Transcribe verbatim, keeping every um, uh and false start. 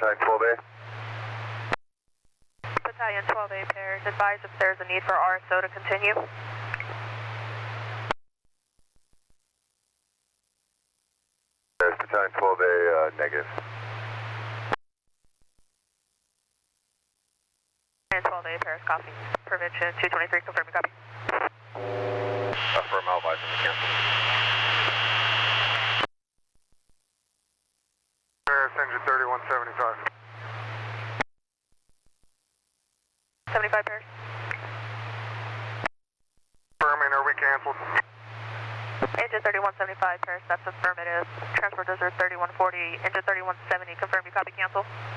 Battalion twelve A. Battalion twelve A pairs, advise if there's a need for R S O to continue. There's Battalion twelve A, uh, negative. Battalion twelve A pairs, copy. Prevention two twenty-three, confirm your copy. Affirm, I'll advise them to cancel. Paris engine thirty-one seventy-five. seventy-five pairs. Affirming, are we canceled? Engine thirty-one seventy-five pairs, that's affirmative. Transport Desert thirty-one forty, engine thirty-one seventy, confirm you copy, cancel.